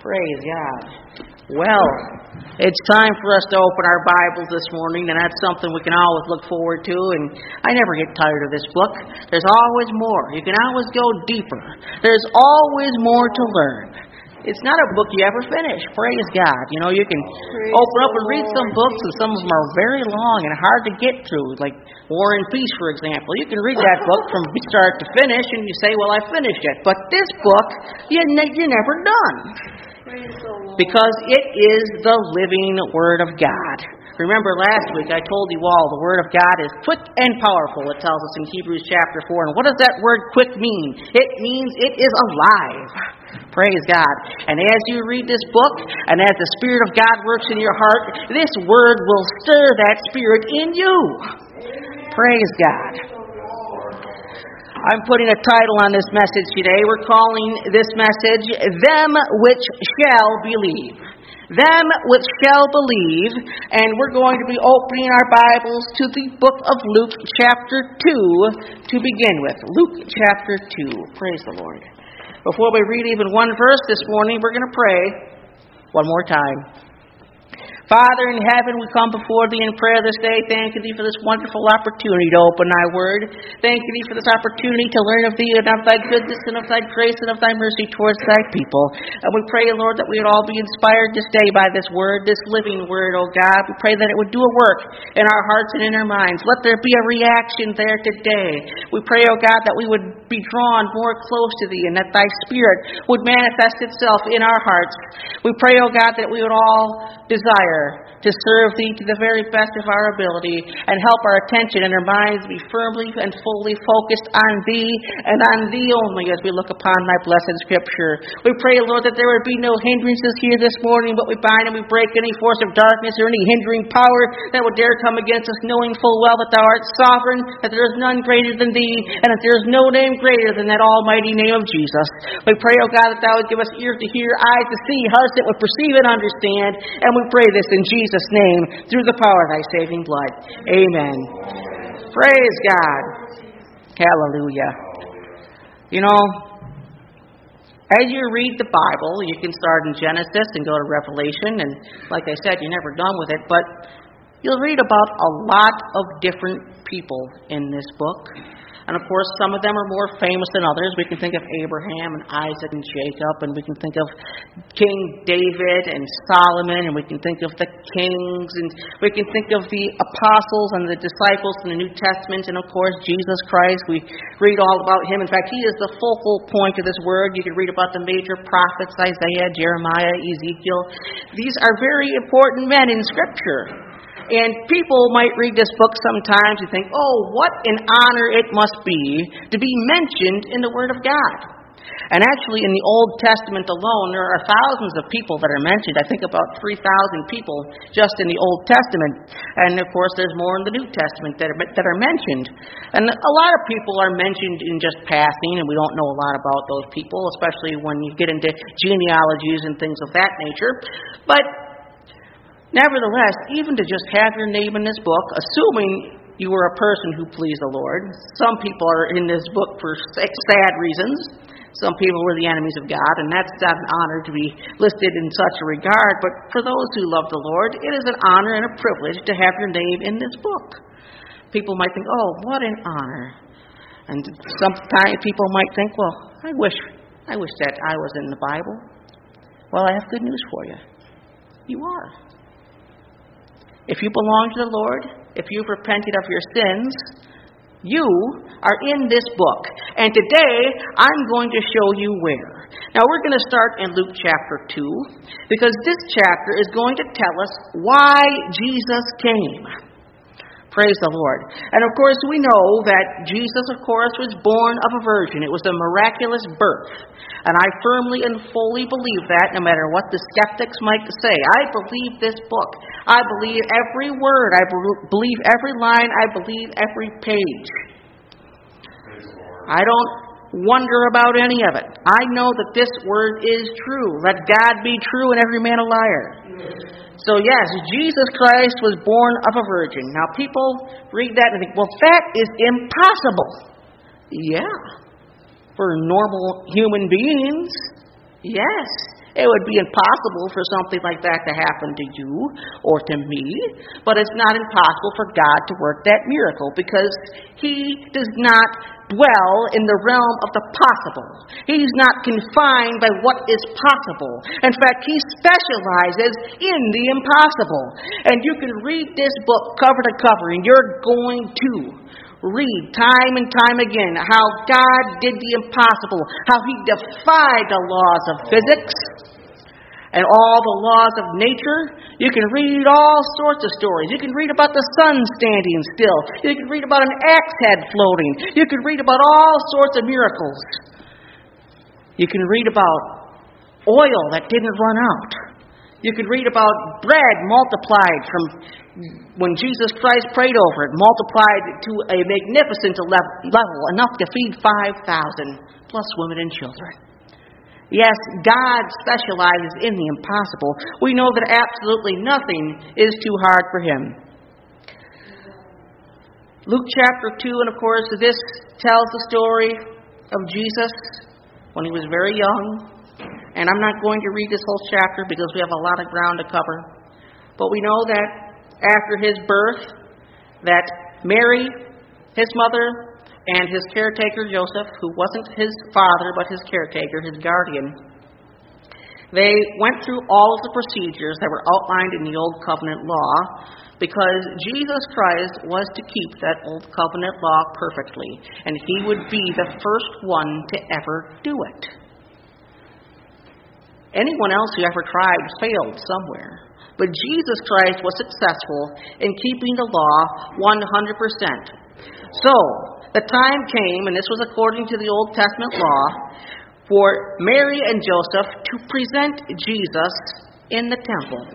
Praise God. Well, it's time for us to open our Bibles this morning, and that's something we can always look forward to, and I never get tired of this book. There's always more. You can always go deeper. There's always more to learn. It's not a book you ever finish. Praise God. You know, you can open up and read some books, and some of them are very long and hard to get through, like War and Peace, for example. You can read that book from start to finish, and you say, well, I finished it. But this book, you're never done. Because it is the living Word of God. Remember last week I told you all the Word of God is quick and powerful, it tells us in Hebrews chapter 4. And what does that word quick mean? It means it is alive. Praise God. And as you read this book, and as the Spirit of God works in your heart, this Word will stir that Spirit in you. Praise God. I'm putting a title on this message today. We're calling this message, Them Which Shall Believe. Them which shall believe. And we're going to be opening our Bibles to the book of Luke chapter 2 to begin with. Luke chapter 2. Praise the Lord. Before we read even one verse this morning, we're going to pray one more time. Father in heaven, we come before Thee in prayer this day, thanking Thee for this wonderful opportunity to open Thy Word. Thanking Thee for this opportunity to learn of Thee and of Thy goodness and of Thy grace and of Thy mercy towards Thy people. And we pray, Lord, that we would all be inspired this day by this Word, this living Word, O God. We pray that it would do a work in our hearts and in our minds. Let there be a reaction there today. We pray, O God, that we would be drawn more close to Thee and that Thy Spirit would manifest itself in our hearts. We pray, O God, that we would all desire to serve Thee to the very best of our ability and help our attention and our minds be firmly and fully focused on Thee and on Thee only as we look upon Thy blessed Scripture. We pray, Lord, that there would be no hindrances here this morning, but we bind and we break any force of darkness or any hindering power that would dare come against us, knowing full well that Thou art sovereign, that there is none greater than Thee, and that there is no name greater than that almighty name of Jesus. We pray, O God, that Thou would give us ears to hear, eyes to see, hearts that would perceive and understand, and we pray this in Jesus' name, through the power of Thy saving blood. Amen. Praise God. Hallelujah. You know, as you read the Bible, you can start in Genesis and go to Revelation, and like I said, you're never done with it, but you'll read about a lot of different people in this book. And of course, some of them are more famous than others. We can think of Abraham and Isaac and Jacob, and we can think of King David and Solomon, and we can think of the kings, and we can think of the apostles and the disciples in the New Testament, and of course, Jesus Christ. We read all about Him. In fact, He is the focal point of this Word. You can read about the major prophets, Isaiah, Jeremiah, Ezekiel. These are very important men in Scripture. And people might read this book sometimes and think, oh, what an honor it must be to be mentioned in the Word of God. And actually, in the Old Testament alone, there are thousands of people that are mentioned. I think about 3,000 people just in the Old Testament. And, of course, there's more in the New Testament that are mentioned. And a lot of people are mentioned in just passing, and we don't know a lot about those people, especially when you get into genealogies and things of that nature. But nevertheless, even to just have your name in this book, assuming you were a person who pleased the Lord, some people are in this book for sad reasons. Some people were the enemies of God, and that's not an honor to be listed in such a regard. But for those who love the Lord, it is an honor and a privilege to have your name in this book. People might think, oh, what an honor. And sometimes people might think, well, I wish that I was in the Bible. Well, I have good news for you. You are. If you belong to the Lord, if you've repented of your sins, you are in this book. And today, I'm going to show you where. Now, we're going to start in Luke chapter 2, because this chapter is going to tell us why Jesus came. Praise the Lord. And of course, we know that Jesus, of course, was born of a virgin. It was a miraculous birth. And I firmly and fully believe that, no matter what the skeptics might say. I believe this book. I believe every word. I believe every line. I believe every page. I don't wonder about any of it. I know that this word is true. Let God be true and every man a liar. So yes, Jesus Christ was born of a virgin. Now people read that and think, well, that is impossible. Yeah. For normal human beings, yes, It would be impossible for something like that to happen to you or to me, but it's not impossible for God to work that miracle because He does not dwell in the realm of the possible. He's not confined by what is possible. In fact, He specializes in the impossible. And you can read this book cover to cover, and you're going to read time and time again how God did the impossible, how He defied the laws of physics and all the laws of nature. You can read all sorts of stories. You can read about the sun standing still. You can read about an axe head floating. You can read about all sorts of miracles. You can read about oil that didn't run out. You can read about bread multiplied from when Jesus Christ prayed over it, multiplied to a magnificent level, enough to feed 5,000, plus women and children. Yes, God specializes in the impossible. We know that absolutely nothing is too hard for Him. Luke chapter 2, and of course, this tells the story of Jesus when He was very young. And I'm not going to read this whole chapter because we have a lot of ground to cover. But we know that after His birth, that Mary, His mother, and His caretaker Joseph, who wasn't His father but His caretaker, His guardian, they went through all of the procedures that were outlined in the Old Covenant law because Jesus Christ was to keep that Old Covenant law perfectly, and He would be the first one to ever do it. Anyone else who ever tried failed somewhere. But Jesus Christ was successful in keeping the law 100%. So, the time came, and this was according to the Old Testament law, for Mary and Joseph to present Jesus in the temple.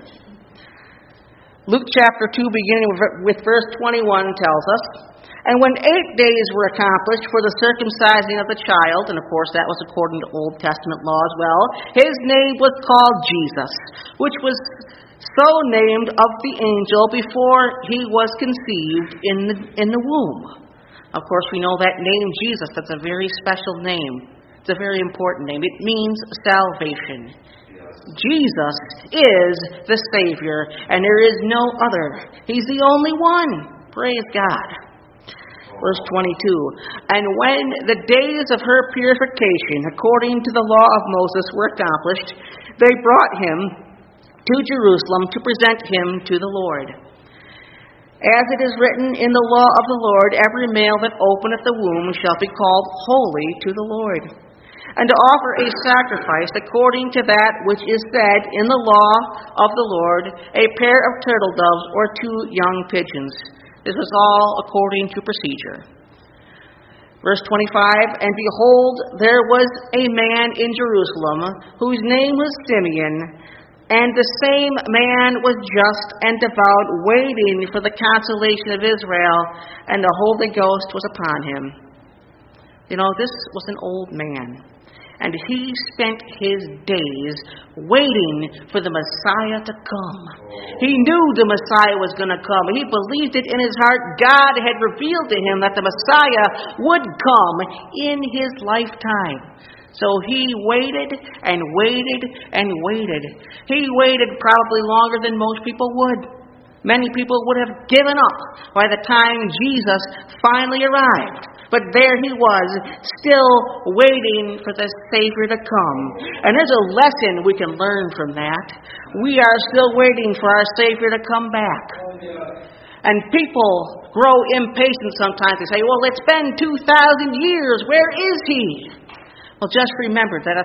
Luke chapter 2, beginning with verse 21, tells us, "And when 8 days were accomplished for the circumcising of the child," and of course that was according to Old Testament law as well, "his name was called Jesus, which was so named of the angel before he was conceived in the womb." Of course, we know that name Jesus, that's a very special name. It's a very important name. It means salvation. Jesus is the Savior, and there is no other. He's the only one. Praise God. Verse 22, "And when the days of her purification, according to the law of Moses, were accomplished, they brought Him to Jerusalem to present Him to the Lord. As it is written in the law of the Lord, every male that openeth the womb shall be called holy to the Lord. And to offer a sacrifice according to that which is said in the law of the Lord, a pair of turtle doves or 2 young pigeons. This was all according to procedure." Verse 25, "And behold, there was a man in Jerusalem whose name was Simeon, and the same man was just and devout, waiting for the consolation of Israel, and the Holy Ghost was upon him." You know, this was an old man, and he spent his days waiting for the Messiah to come. He knew the Messiah was going to come. He believed it in his heart. God had revealed to him that the Messiah would come in his lifetime. So he waited and waited and waited. He waited probably longer than most people would. Many people would have given up by the time Jesus finally arrived. But there he was, still waiting for the Savior to come. And there's a lesson we can learn from that. We are still waiting for our Savior to come back. And people grow impatient sometimes. They say, well, it's been 2,000 years. Where is He? Well, just remember that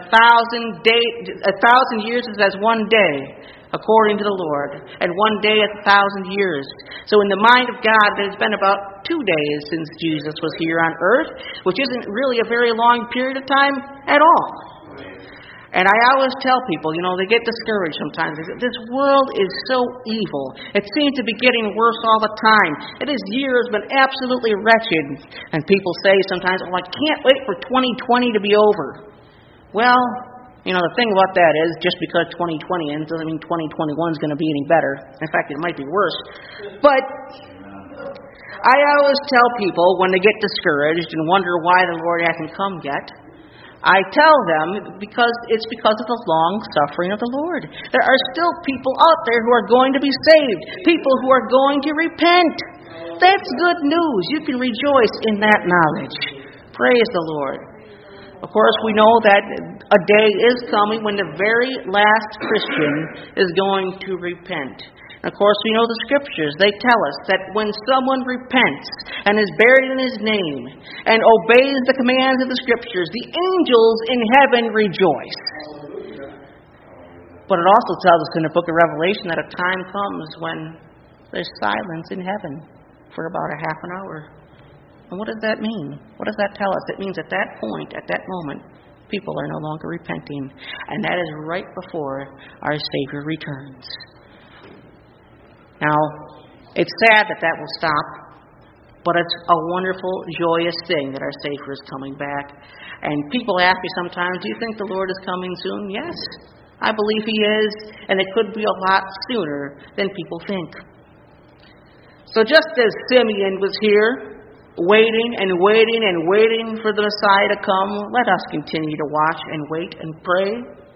1,000 years is as one day, according to the Lord, and one day is 1,000 years. So in the mind of God, there's been about 2 days since Jesus was here on earth, which isn't really a very long period of time at all. And I always tell people, they get discouraged sometimes. They say, this world is so evil. It seems to be getting worse all the time. This year has been absolutely wretched. And people say sometimes, I can't wait for 2020 to be over. Well, the thing about that is, just because 2020 ends doesn't mean 2021 is going to be any better. In fact, it might be worse. But I always tell people when they get discouraged and wonder why the Lord hasn't come yet, I tell them because it's because of the long suffering of the Lord. There are still people out there who are going to be saved, people who are going to repent. That's good news. You can rejoice in that knowledge. Praise the Lord. Of course, we know that a day is coming when the very last Christian is going to repent. And of course, we know the Scriptures. They tell us that when someone repents and is buried in His name and obeys the commands of the Scriptures, the angels in heaven rejoice. But it also tells us in the book of Revelation that a time comes when there's silence in heaven for about a half an hour. And what does that mean? What does that tell us? It means at that point, at that moment, people are no longer repenting. And that is right before our Savior returns. Now, it's sad that that will stop, but it's a wonderful, joyous thing that our Savior is coming back. And people ask me sometimes, do you think the Lord is coming soon? Yes, I believe He is, and it could be a lot sooner than people think. So just as Simeon was here, waiting and waiting and waiting for the Messiah to come, let us continue to watch and wait and pray.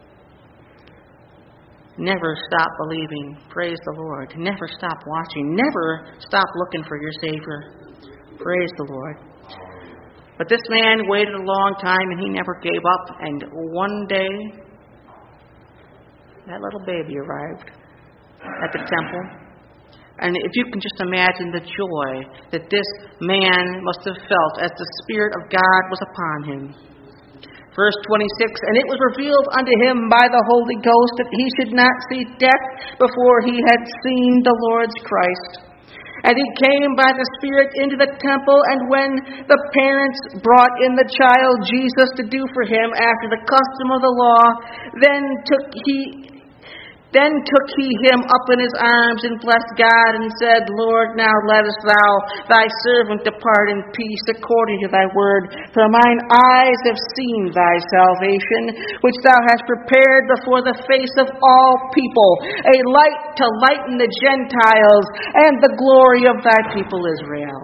Never stop believing. Praise the Lord. Never stop watching. Never stop looking for your Savior. Praise the Lord. But this man waited a long time and he never gave up. And one day, that little baby arrived at the temple. And if you can just imagine the joy that this man must have felt as the Spirit of God was upon him. Verse 26, and it was revealed unto him by the Holy Ghost that he should not see death before he had seen the Lord's Christ. And he came by the Spirit into the temple, and when the parents brought in the child Jesus to do for him after the custom of the law, then took he him up in his arms and blessed God and said, Lord, now lettest thou thy servant depart in peace according to thy word. For mine eyes have seen thy salvation, which thou hast prepared before the face of all people, a light to lighten the Gentiles and the glory of thy people Israel.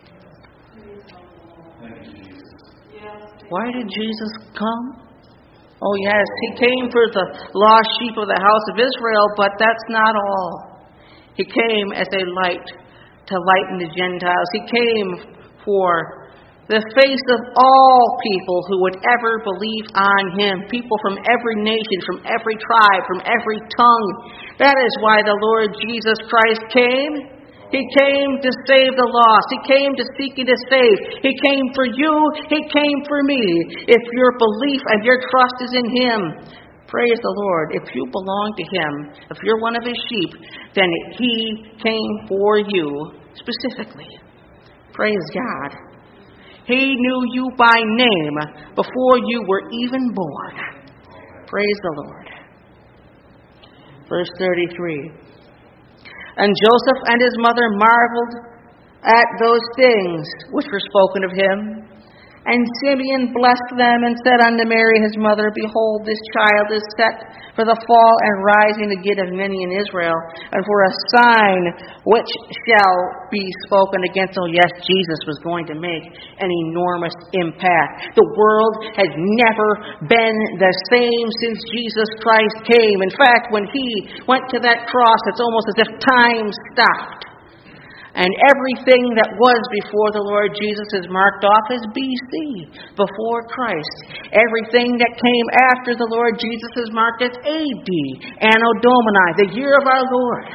Why did Jesus come? Oh yes, He came for the lost sheep of the house of Israel, but that's not all. He came as a light to lighten the Gentiles. He came for the face of all people who would ever believe on Him. People from every nation, from every tribe, from every tongue. That is why the Lord Jesus Christ came. He came to save the lost. He came to seek and to save. He came for you. He came for me. If your belief and your trust is in Him, praise the Lord. If you belong to Him, if you're one of His sheep, then He came for you specifically. Praise God. He knew you by name before you were even born. Praise the Lord. Verse 33. And Joseph and his mother marveled at those things which were spoken of him. And Simeon blessed them and said unto Mary his mother, Behold, this child is set for the fall and rising again of many in Israel, and for a sign which shall be spoken against. Oh yes, Jesus was going to make an enormous impact. The world has never been the same since Jesus Christ came. In fact, when He went to that cross, it's almost as if time stopped. And everything that was before the Lord Jesus is marked off as BC, before Christ. Everything that came after the Lord Jesus is marked as AD, Anno Domini, the year of our Lord.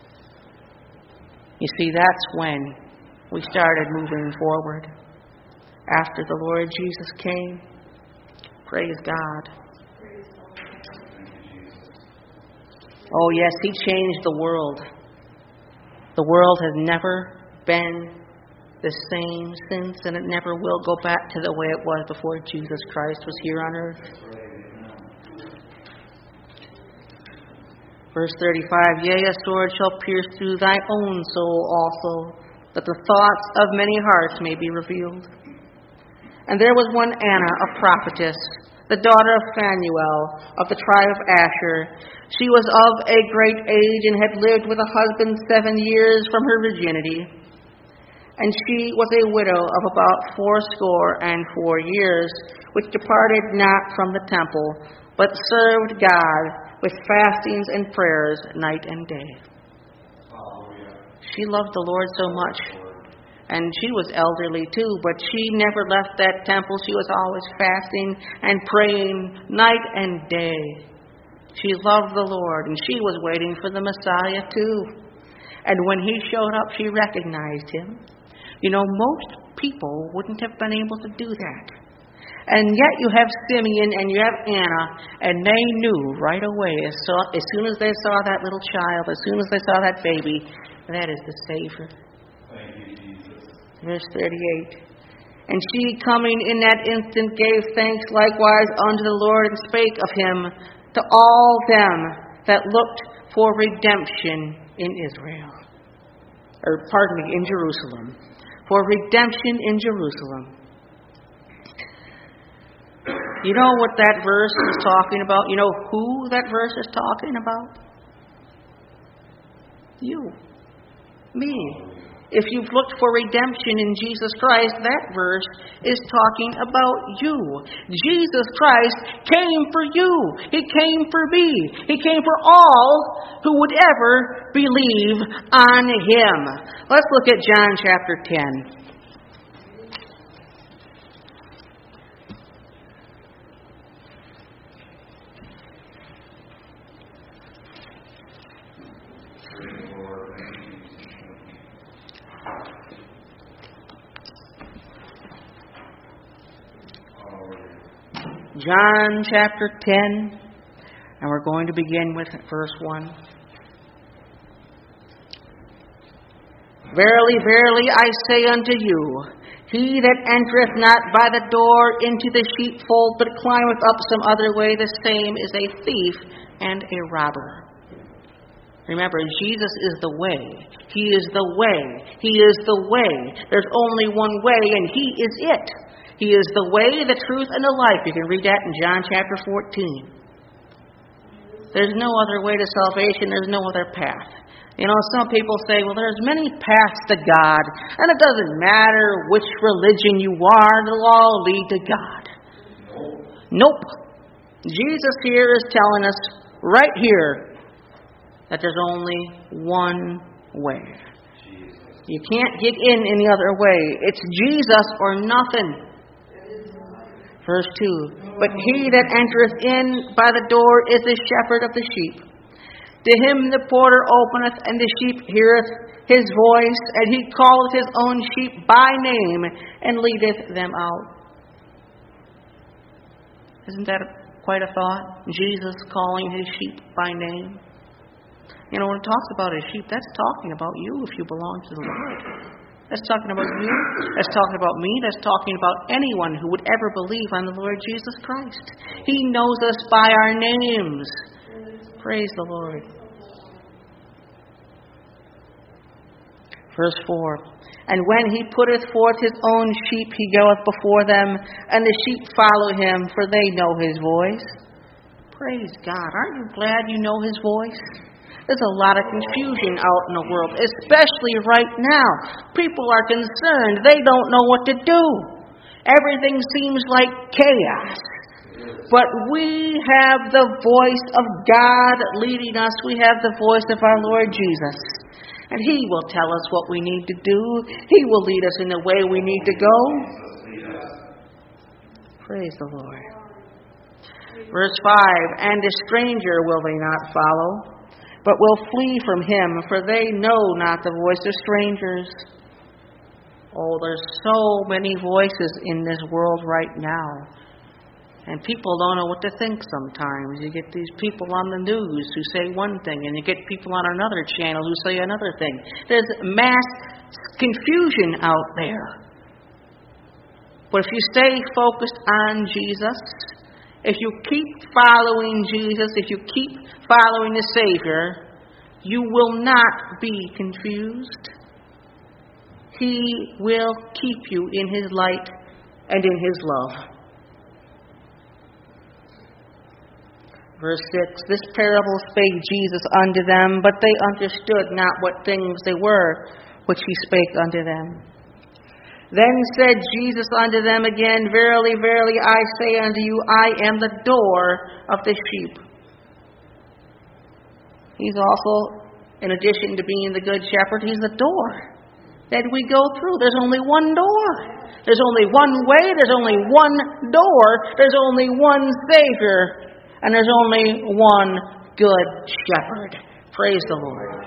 You see, that's when we started moving forward. After the Lord Jesus came. Praise God. Oh yes, He changed the world. The world has never been the same since, and it never will go back to the way it was before Jesus Christ was here on earth. Verse 35, Yea, a sword shall pierce through thy own soul also, that the thoughts of many hearts may be revealed. And there was one Anna, a prophetess, the daughter of Phanuel, of the tribe of Asher. She was of a great age and had lived with a husband 7 years from her virginity. And she was a widow of about 84 years, which departed not from the temple, but served God with fastings and prayers night and day. She loved the Lord so much. And she was elderly too, but she never left that temple. She was always fasting and praying night and day. She loved the Lord, and she was waiting for the Messiah too. And when he showed up, she recognized him. You know, most people wouldn't have been able to do that. And yet you have Simeon and you have Anna, and they knew right away, as soon as they saw that little child, as soon as they saw that baby, that is the Savior. Thank you, Jesus. Verse 38. And she, coming in that instant, gave thanks likewise unto the Lord, and spake of him to all them that looked for redemption in Israel. In Jerusalem. For redemption in Jerusalem. You know what that verse is talking about? You know who that verse is talking about? You. Me. If you've looked for redemption in Jesus Christ, that verse is talking about you. Jesus Christ came for you. He came for me. He came for all who would ever believe on him. Let's look at John chapter 10. John chapter 10, and we're going to begin with verse 1. Verily, verily, I say unto you, he that entereth not by the door into the sheepfold, but climbeth up some other way, the same is a thief and a robber. Remember, Jesus is the way. He is the way. He is the way. There's only one way, and he is it. He is the way, the truth, and the life. You can read that in John chapter 14. There's no other way to salvation. There's no other path. You know, some people say, well, there's many paths to God, and it doesn't matter which religion you are, they'll all lead to God. Nope. Jesus here is telling us right here that there's only one way. You can't get in any other way. It's Jesus or nothing. Verse 2, but he that entereth in by the door is the shepherd of the sheep. To him the porter openeth, and the sheep heareth his voice, and he calleth his own sheep by name, and leadeth them out. Isn't that quite a thought? Jesus calling his sheep by name. You know, when it talks about his sheep, that's talking about you if you belong to the Lord. That's talking about you. That's talking about me. That's talking about anyone who would ever believe on the Lord Jesus Christ. He knows us by our names. Praise the Lord. Verse 4. And when he putteth forth his own sheep, he goeth before them, and the sheep follow him, for they know his voice. Praise God. Aren't you glad you know his voice? There's a lot of confusion out in the world, especially right now. People are concerned. They don't know what to do. Everything seems like chaos. But we have the voice of God leading us. We have the voice of our Lord Jesus. And he will tell us what we need to do. He will lead us in the way we need to go. Praise the Lord. Verse 5, and a stranger will they not follow, but will flee from him, for they know not the voice of strangers. Oh, there's so many voices in this world right now. And people don't know what to think sometimes. You get these people on the news who say one thing, and you get people on another channel who say another thing. There's mass confusion out there. But if you stay focused on Jesus, if you keep following Jesus, if you keep following the Savior, you will not be confused. He will keep you in his light and in his love. Verse 6, this parable spake Jesus unto them, but they understood not what things they were which he spake unto them. Then said Jesus unto them again, Verily, verily, I say unto you, I am the door of the sheep. He's also, in addition to being the good shepherd, he's the door that we go through. There's only one door. There's only one way. There's only one door. There's only one Savior. And there's only one good shepherd. Praise the Lord.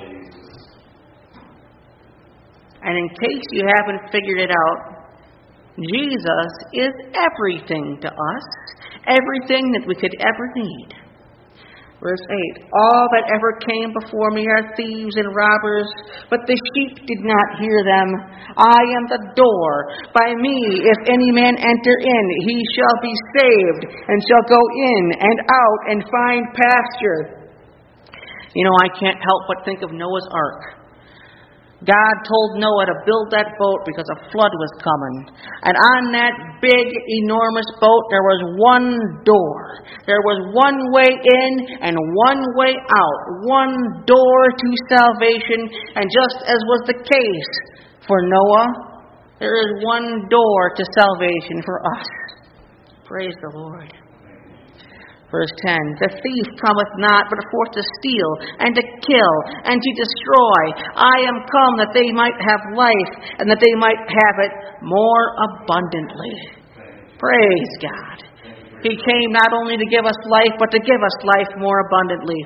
And in case you haven't figured it out, Jesus is everything to us. Everything that we could ever need. Verse 8, All that ever came before me are thieves and robbers, but the sheep did not hear them. I am the door. By me, if any man enter in, he shall be saved, and shall go in and out and find pasture. You know, I can't help but think of Noah's Ark. God told Noah to build that boat because a flood was coming. And on that big, enormous boat, there was one door. There was one way in and one way out. One door to salvation. And just as was the case for Noah, there is one door to salvation for us. Praise the Lord. Verse 10, The thief cometh not, but forth to steal, and to kill, and to destroy. I am come that they might have life, and that they might have it more abundantly. Praise God. He came not only to give us life, but to give us life more abundantly.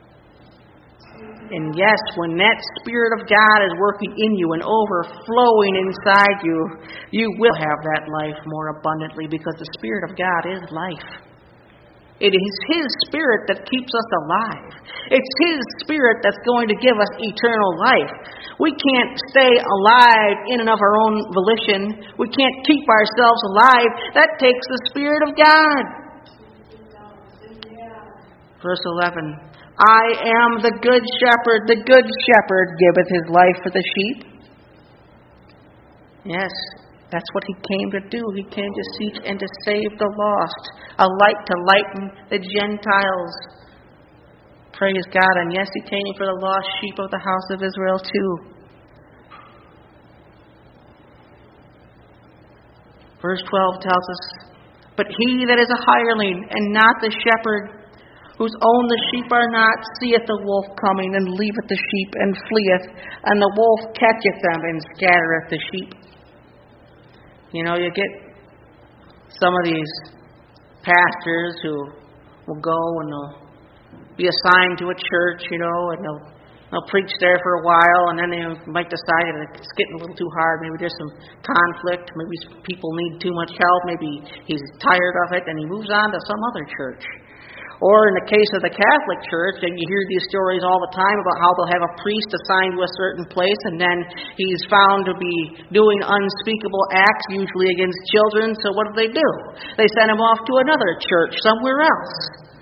And yes, when that Spirit of God is working in you and overflowing inside you, you will have that life more abundantly, because the Spirit of God is life. It is His Spirit that keeps us alive. It's His Spirit that's going to give us eternal life. We can't stay alive in and of our own volition. We can't keep ourselves alive. That takes the Spirit of God. Verse 11, I am the good shepherd. The good shepherd giveth his life for the sheep. Yes, that's what He came to do. He came to seek and to save the lost. A light to lighten the Gentiles. Praise God. And yes, He came for the lost sheep of the house of Israel too. Verse 12 tells us, But he that is a hireling, and not the shepherd, whose own the sheep are not, seeth the wolf coming, and leaveth the sheep, and fleeth, and the wolf catcheth them, and scattereth the sheep. You know, you get some of these pastors who will go and they'll be assigned to a church, you know, and they'll preach there for a while, and then they might decide that it's getting a little too hard. Maybe there's some conflict. Maybe people need too much help. Maybe he's tired of it, and he moves on to some other church. Or in the case of the Catholic Church, and you hear these stories all the time about how they'll have a priest assigned to a certain place, and then he's found to be doing unspeakable acts, usually against children. So what do? They send him off to another church somewhere else.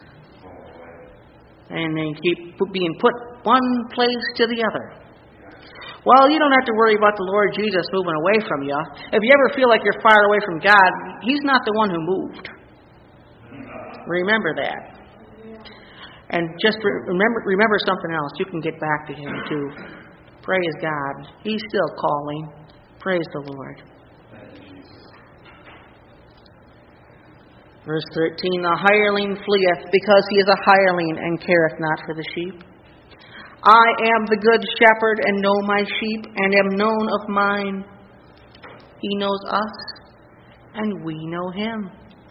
And they keep being put one place to the other. Well, you don't have to worry about the Lord Jesus moving away from you. If you ever feel like you're far away from God, He's not the one who moved. Remember that. And just remember something else. You can get back to Him too. Praise God. He's still calling. Praise the Lord. Verse 13, The hireling fleeth, because he is a hireling, and careth not for the sheep. I am the good shepherd, and know my sheep, and am known of mine. He knows us, and we know Him.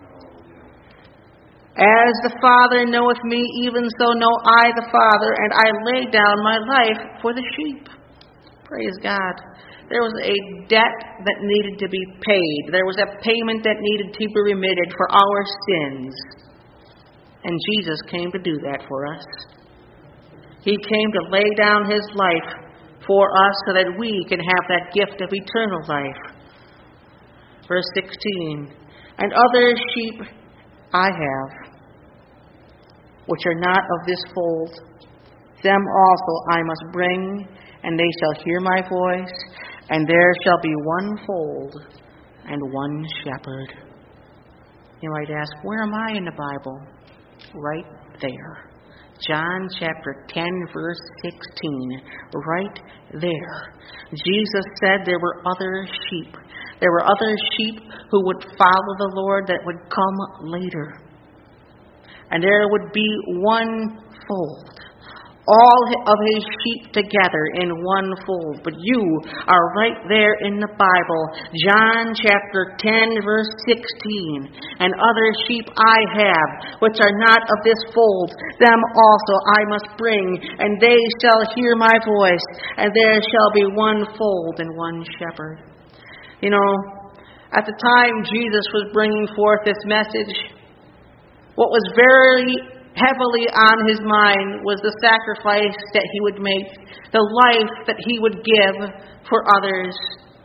As the Father knoweth me, even so know I the Father, and I lay down my life for the sheep. Praise God. There was a debt that needed to be paid. There was a payment that needed to be remitted for our sins. And Jesus came to do that for us. He came to lay down His life for us so that we can have that gift of eternal life. Verse 16, And other sheep I have, which are not of this fold. Them also I must bring, and they shall hear my voice, and there shall be one fold and one shepherd. You might ask, where am I in the Bible? Right there. John chapter 10, verse 16. Right there. Jesus said there were other sheep. There were other sheep who would follow the Lord that would come later. And there would be one fold. All of his sheep together in one fold. But you are right there in the Bible. John chapter 10, verse 16. And other sheep I have, which are not of this fold, them also I must bring, and they shall hear my voice, and there shall be one fold and one shepherd. You know, at the time Jesus was bringing forth this message, what was very heavily on his mind was the sacrifice that he would make, the life that he would give for others.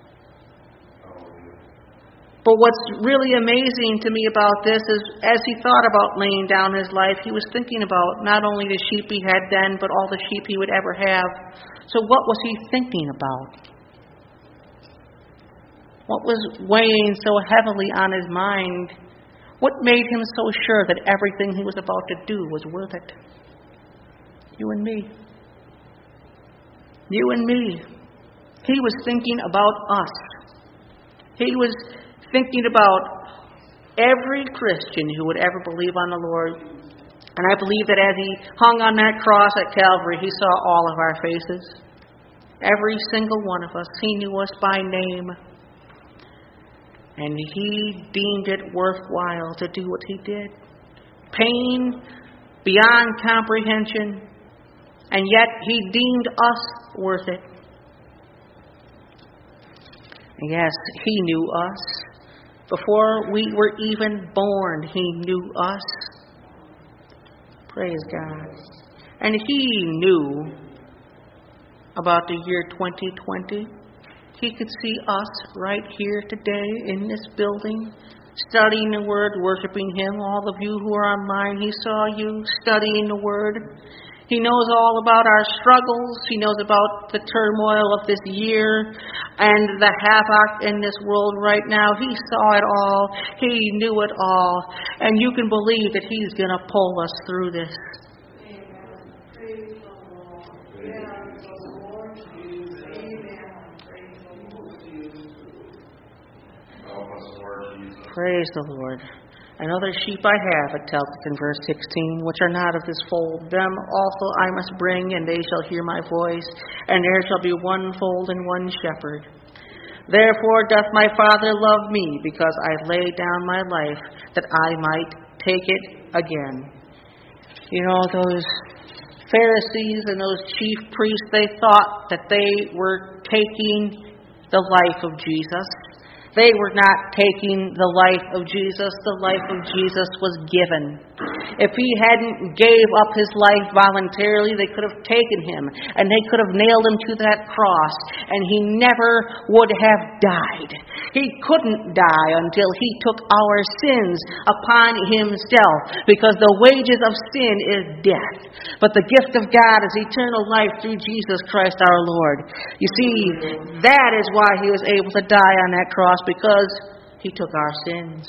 But what's really amazing to me about this is, as he thought about laying down his life, he was thinking about not only the sheep he had then, but all the sheep he would ever have. So what was he thinking about? What was weighing so heavily on his mind? What made him so sure that everything he was about to do was worth it? You and me. You and me. He was thinking about us. He was thinking about every Christian who would ever believe on the Lord. And I believe that as he hung on that cross at Calvary, he saw all of our faces. Every single one of us. He knew us by name. And he deemed it worthwhile to do what he did. Pain beyond comprehension. And yet he deemed us worth it. And yes, he knew us. Before we were even born, he knew us. Praise God. And he knew about the year 2020. He could see us right here today in this building, studying the Word, worshiping Him. All of you who are online, He saw you studying the Word. He knows all about our struggles. He knows about the turmoil of this year and the havoc in this world right now. He saw it all. He knew it all. And you can believe that He's going to pull us through this. Praise the Lord. And other sheep I have, it tells us in verse 16, which are not of this fold. Them also I must bring, and they shall hear my voice, and there shall be one fold and one shepherd. Therefore doth my Father love me, because I lay down my life, that I might take it again. You know, those Pharisees and those chief priests, they thought that they were taking the life of Jesus. They were not taking the life of Jesus. The life of Jesus was given. If he hadn't gave up his life voluntarily, they could have taken him and they could have nailed him to that cross, and he never would have died. He couldn't die until he took our sins upon himself, because the wages of sin is death. But the gift of God is eternal life through Jesus Christ our Lord. You see, that is why he was able to die on that cross, because he took our sins.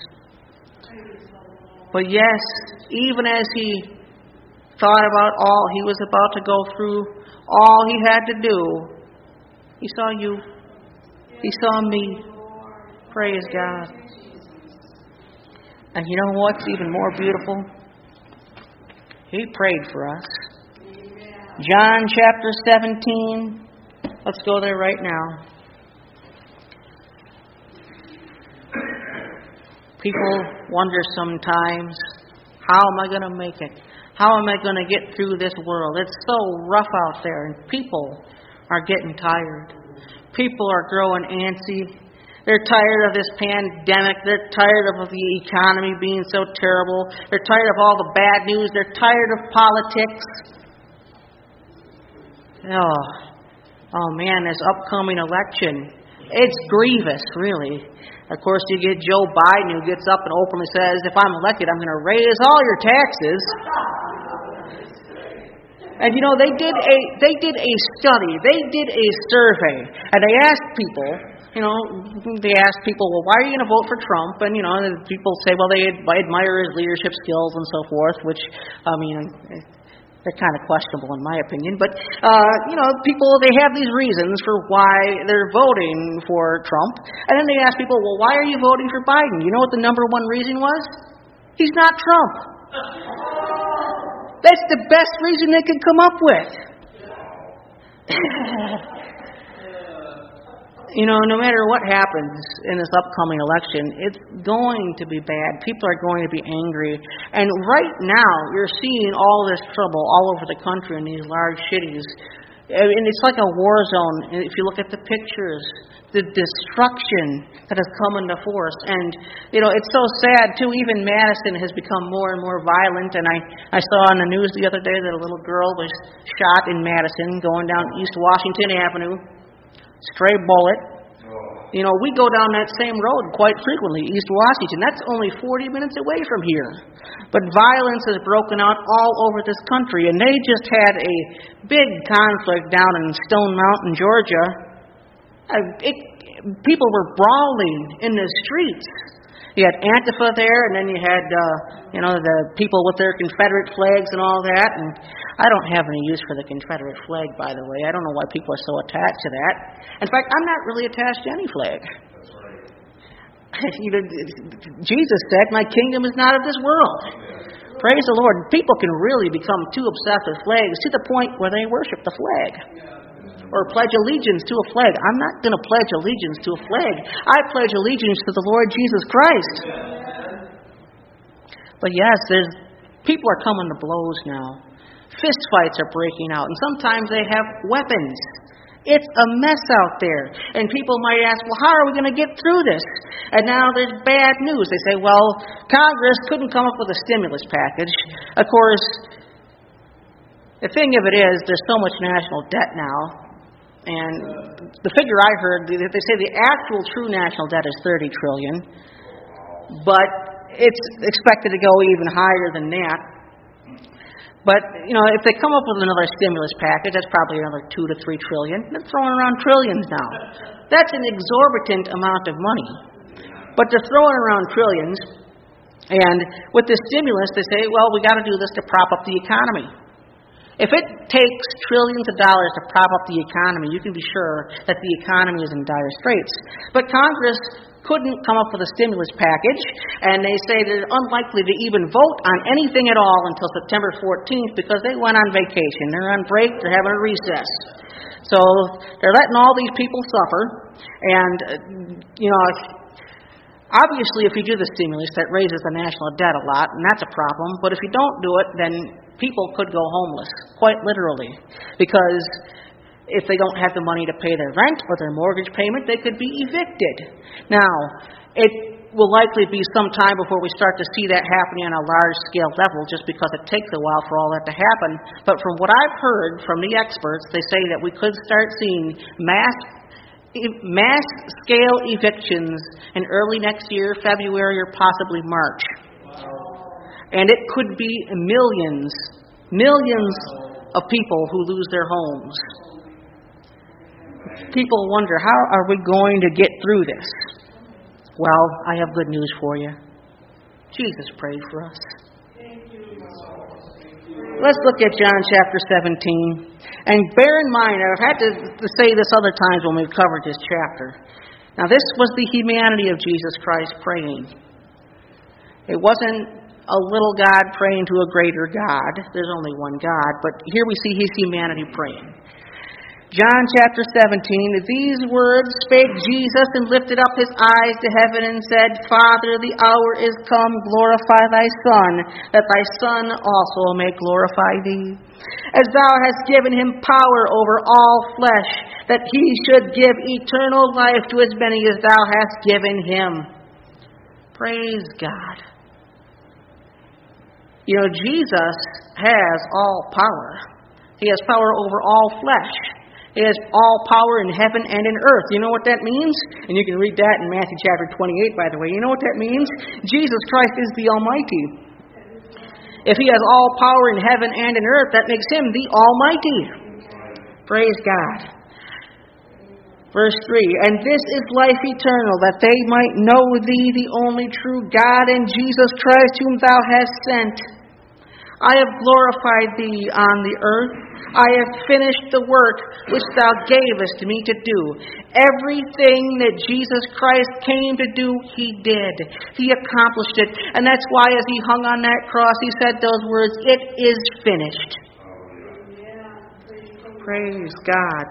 But yes, even as he thought about all he was about to go through, all he had to do, he saw you. He saw me. Praise God. And you know what's even more beautiful? He prayed for us. John chapter 17. Let's go there right now. People wonder sometimes, how am I going to make it? How am I going to get through this world? It's so rough out there, and people are getting tired. People are growing antsy. They're tired of this pandemic. They're tired of the economy being so terrible. They're tired of all the bad news. They're tired of politics. Oh man, this upcoming election, it's grievous, really. Of course, you get Joe Biden, who gets up and openly says, if I'm elected, I'm going to raise all your taxes. And you know, they did a study, they did a survey, and they asked people, well, why are you going to vote for Trump? And, people say, well, they admire his leadership skills and so forth, which, They're kind of questionable in my opinion, but, people, they have these reasons for why they're voting for Trump. And then they ask people, well, why are you voting for Biden? You know what the number one reason was? He's not Trump. That's the best reason they could come up with. No matter what happens in this upcoming election, it's going to be bad. People are going to be angry. And right now, you're seeing all this trouble all over the country in these large cities. And it's like a war zone. If you look at the pictures, the destruction that has come into force. And, it's so sad, too. Even Madison has become more and more violent. And I saw on the news the other day that a little girl was shot in Madison going down East Washington Avenue. Stray bullet. We go down that same road quite frequently, East Washington. That's only 40 minutes away from here. But violence has broken out all over this country, and they just had a big conflict down in Stone Mountain, Georgia. People were brawling in the streets. You had Antifa there, and then you had, the people with their Confederate flags and all that. And I don't have any use for the Confederate flag, by the way. I don't know why people are so attached to that. In fact, I'm not really attached to any flag. That's right. Jesus said, my kingdom is not of this world. Praise the Lord. People can really become too obsessed with flags to the point where they worship the flag. Or pledge allegiance to a flag. I'm not going to pledge allegiance to a flag. I pledge allegiance to the Lord Jesus Christ. But yes, people are coming to blows now. Fist fights are breaking out, and sometimes they have weapons. It's a mess out there. And people might ask, well, how are we going to get through this? And now there's bad news. They say, well, Congress couldn't come up with a stimulus package. Of course, the thing of it is, there's so much national debt now. And the figure I heard, they say the actual true national debt is $30 trillion, but it's expected to go even higher than that. But, if they come up with another stimulus package, that's probably another $2 to $3 trillion. They're throwing around trillions now. That's an exorbitant amount of money. But they're throwing around trillions, and with the stimulus, they say, well, we got to do this to prop up the economy. If it takes trillions of dollars to prop up the economy, you can be sure that the economy is in dire straits. But Congress couldn't come up with a stimulus package, and they say they're unlikely to even vote on anything at all until September 14th because they went on vacation. They're on break. They're having a recess. So they're letting all these people suffer. And, obviously if you do the stimulus, that raises the national debt a lot, and that's a problem. But if you don't do it, then people could go homeless, quite literally, because if they don't have the money to pay their rent or their mortgage payment, they could be evicted. Now, it will likely be some time before we start to see that happening on a large-scale level, just because it takes a while for all that to happen. But from what I've heard from the experts, they say that we could start seeing mass-scale evictions in early next year, February, or possibly March. And it could be millions of people who lose their homes. People wonder, how are we going to get through this? Well, I have good news for you. Jesus prayed for us. Let's look at John chapter 17. And bear in mind, I've had to say this other times when we've covered this chapter. Now, this was the humanity of Jesus Christ praying. It wasn't a little God praying to a greater God. There's only one God. But here we see his humanity praying. John chapter 17, these words spake Jesus and lifted up his eyes to heaven and said, Father, the hour is come, glorify thy Son, that thy Son also may glorify thee. As thou hast given him power over all flesh, that he should give eternal life to as many as thou hast given him. Praise God. Jesus has all power. He has power over all flesh. He has all power in heaven and in earth. You know what that means? And you can read that in Matthew chapter 28, by the way. You know what that means? Jesus Christ is the Almighty. If he has all power in heaven and in earth, that makes him the Almighty. Praise God. Verse 3, And this is life eternal, that they might know thee, the only true God, and Jesus Christ, whom thou hast sent. I have glorified thee on the earth. I have finished the work which thou gavest me to do. Everything that Jesus Christ came to do, he did. He accomplished it. And that's why as he hung on that cross, he said those words, "It is finished." Praise God.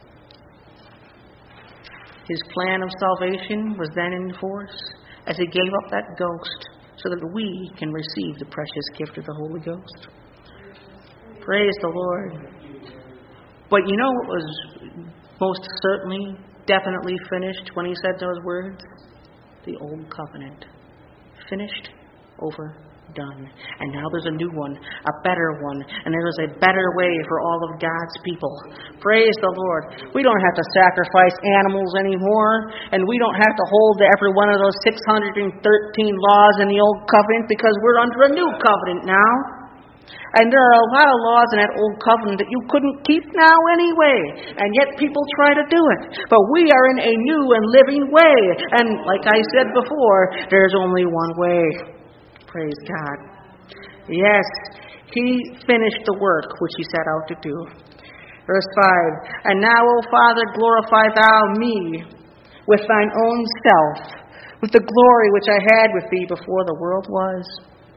His plan of salvation was then in force as he gave up that ghost so that we can receive the precious gift of the Holy Ghost. Praise the Lord. But you know what was most certainly, definitely finished when he said those words? The old covenant. Finished, over, done. And now there's a new one, a better one, and there is a better way for all of God's people. Praise the Lord. We don't have to sacrifice animals anymore, and we don't have to hold to every one of those 613 laws in the old covenant because we're under a new covenant now. And there are a lot of laws in that old covenant that you couldn't keep now anyway, and yet people try to do it. But we are in a new and living way, and like I said before, there's only one way. Praise God. Yes, he finished the work which he set out to do. Verse 5, "And now, O Father, glorify thou me with thine own self, with the glory which I had with thee before the world was."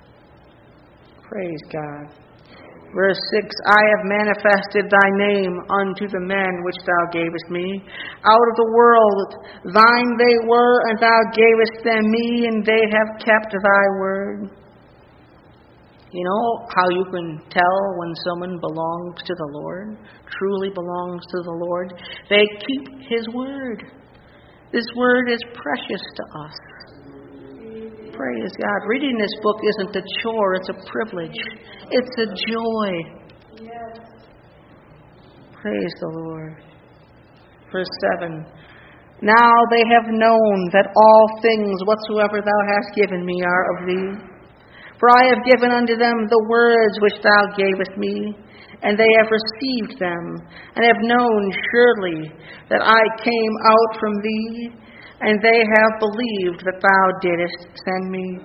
Praise God. Verse 6, "I have manifested thy name unto the men which thou gavest me. Out of the world thine they were, and thou gavest them me, and they have kept thy word." You know how you can tell when someone belongs to the Lord, truly belongs to the Lord? They keep his word. This word is precious to us. Praise God. Reading this book isn't a chore, it's a privilege. It's a joy. Yes. Praise the Lord. Verse 7. "Now they have known that all things whatsoever thou hast given me are of thee. For I have given unto them the words which thou gavest me, and they have received them, and have known surely that I came out from thee, and they have believed that thou didst send me.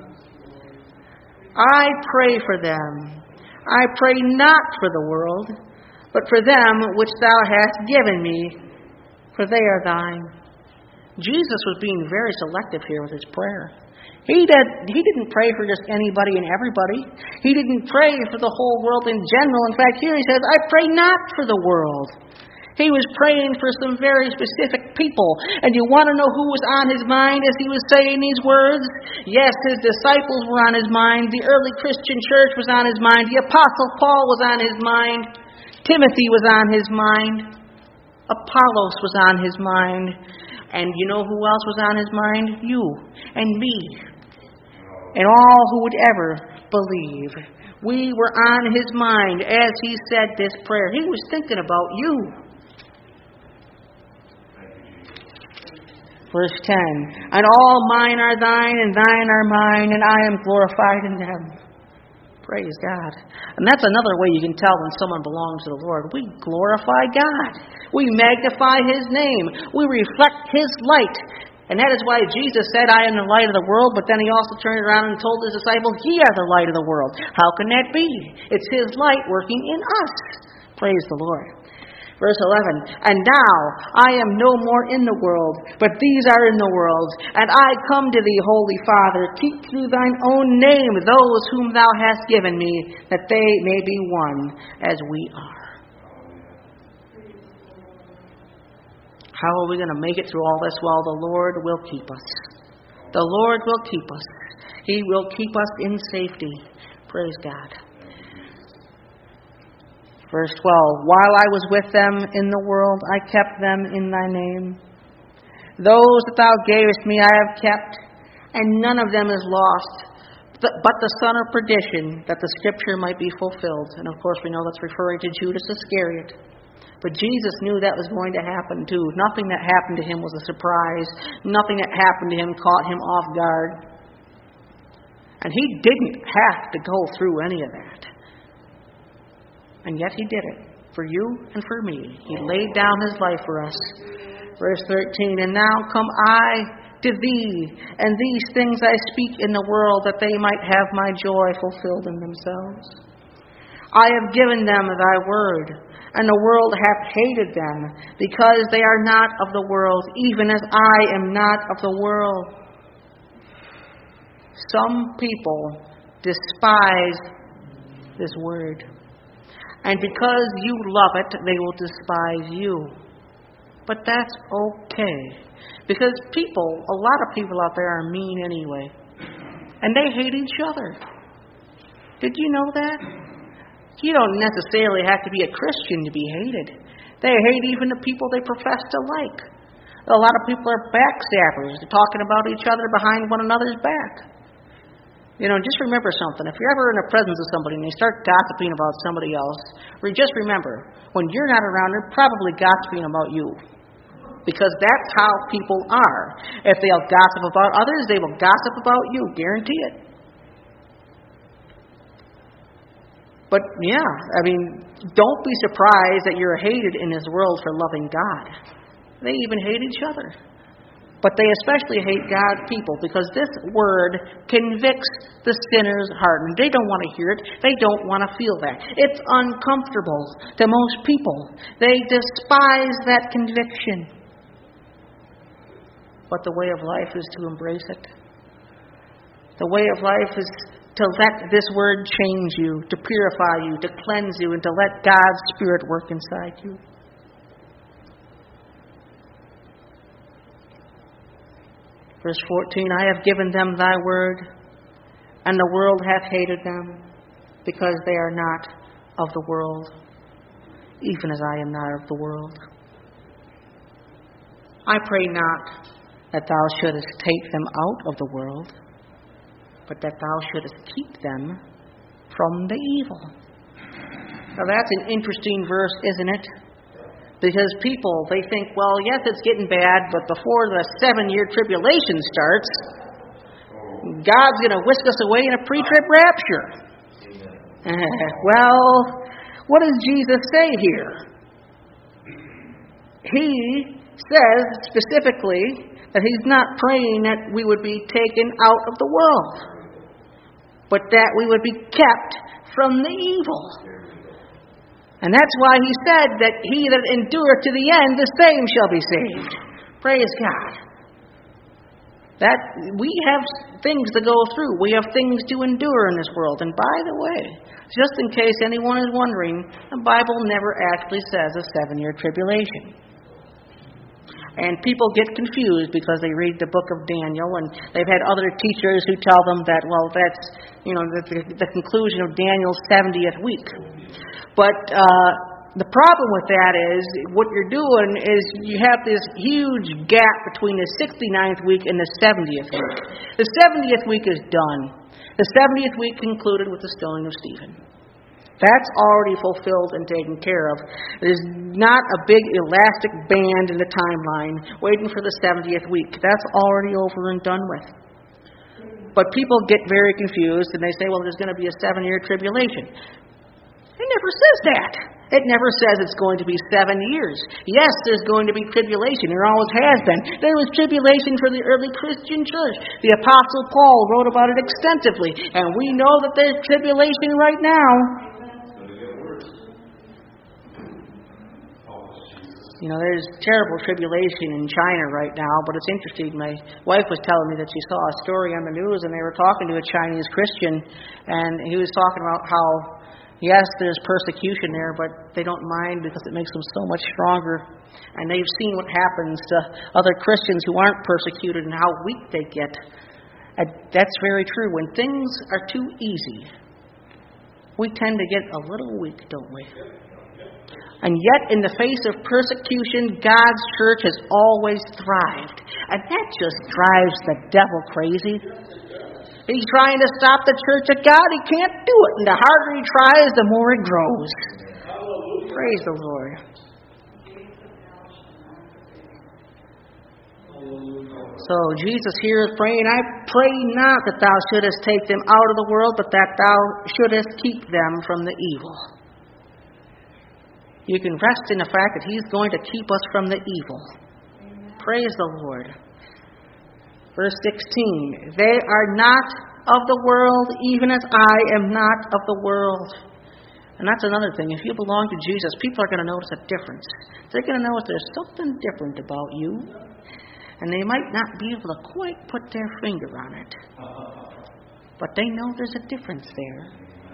I pray for them. I pray not for the world, but for them which thou hast given me, for they are thine." Jesus was being very selective here with his prayer. He didn't pray for just anybody and everybody. He didn't pray for the whole world in general. In fact, here he says, "I pray not for the world." He was praying for some very specific people. And you want to know who was on his mind as he was saying these words? Yes, his disciples were on his mind. The early Christian church was on his mind. The Apostle Paul was on his mind. Timothy was on his mind. Apollos was on his mind. And you know who else was on his mind? You and me. And all who would ever believe. We were on his mind as he said this prayer. He was thinking about you. Verse 10, "And all mine are thine, and thine are mine, and I am glorified in them." Praise God. And that's another way you can tell when someone belongs to the Lord. We glorify God. We magnify his name. We reflect his light. And that is why Jesus said, "I am the light of the world," but then he also turned around and told his disciples, "Ye are the light of the world." How can that be? It's his light working in us. Praise the Lord. Verse 11, "And now I am no more in the world, but these are in the world. And I come to thee, Holy Father, keep through thine own name those whom thou hast given me, that they may be one as we are." How are we going to make it through all this? Well, the Lord will keep us. The Lord will keep us. He will keep us in safety. Praise God. Verse 12, "While I was with them in the world, I kept them in thy name. Those that thou gavest me I have kept, and none of them is lost, but the son of perdition, that the scripture might be fulfilled." And of course we know that's referring to Judas Iscariot. But Jesus knew that was going to happen too. Nothing that happened to him was a surprise. Nothing that happened to him caught him off guard. And he didn't have to go through any of that. And yet he did it for you and for me. He laid down his life for us. Verse 13, "And now come I to thee, and these things I speak in the world, that they might have my joy fulfilled in themselves. I have given them thy word, and the world hath hated them, because they are not of the world, even as I am not of the world. Some people despise this word, and because you love it, they will despise you. But that's okay, because a lot of people out there are mean anyway, and they hate each other. Did you know that? You don't necessarily have to be a Christian to be hated. They hate even the people they profess to like. A lot of people are backstabbers. They're talking about each other behind one another's back. Just remember something. If you're ever in the presence of somebody and they start gossiping about somebody else, just remember, when you're not around, they're probably gossiping about you. Because that's how people are. If they'll gossip about others, they will gossip about you. Guarantee it. But don't be surprised that you're hated in this world for loving God. They even hate each other. But they especially hate God's people because this word convicts the sinner's heart. And they don't want to hear it. They don't want to feel that. It's uncomfortable to most people. They despise that conviction. But the way of life is to embrace it. The way of life is to let this word change you, to purify you, to cleanse you, and to let God's Spirit work inside you. Verse 14, I have given them thy word, and the world hath hated them, because they are not of the world, even as I am not of the world. I pray not that thou shouldest take them out of the world, but that thou shouldest keep them from the evil. Now that's an interesting verse, isn't it? Because people, they think, well, yes, it's getting bad, but before the 7-year tribulation starts, God's going to whisk us away in a pre-trib rapture. Well, what does Jesus say here? He says specifically that he's not praying that we would be taken out of the world, but that we would be kept from the evil. And that's why he said that he that endureth to the end, the same shall be saved. Praise God. That we have things to go through. We have things to endure in this world. And by the way, just in case anyone is wondering, the Bible never actually says a 7-year tribulation. And people get confused because they read the book of Daniel, and they've had other teachers who tell them that, well, that's, the conclusion of Daniel's 70th week. But the problem with that is, what you're doing is you have this huge gap between the 69th week and the 70th week. The 70th week is done. The 70th week concluded with the stoning of Stephen. That's already fulfilled and taken care of. There's not a big elastic band in the timeline waiting for the 70th week. That's already over and done with. But people get very confused and they say, well, there's going to be a 7-year tribulation. It never says that. It never says it's going to be 7 years. Yes, there's going to be tribulation. There always has been. There was tribulation for the early Christian church. The Apostle Paul wrote about it extensively. And we know that there's tribulation right now. There's terrible tribulation in China right now, but it's interesting. My wife was telling me that she saw a story on the news, and they were talking to a Chinese Christian, and he was talking about how, yes, there's persecution there, but they don't mind because it makes them so much stronger. And they've seen what happens to other Christians who aren't persecuted and how weak they get. And that's very true. When things are too easy, we tend to get a little weak, don't we? And yet, in the face of persecution, God's church has always thrived. And that just drives the devil crazy. He's trying to stop the church of God. He can't do it. And the harder he tries, the more it grows. Praise the Lord. So Jesus here is praying, I pray not that thou shouldest take them out of the world, but that thou shouldest keep them from the evil. You can rest in the fact that he's going to keep us from the evil. Praise the Lord. Verse 16, they are not of the world, even as I am not of the world. And that's another thing. If you belong to Jesus, people are going to notice a difference. They're going to notice there's something different about you. And they might not be able to quite put their finger on it. But they know there's a difference there.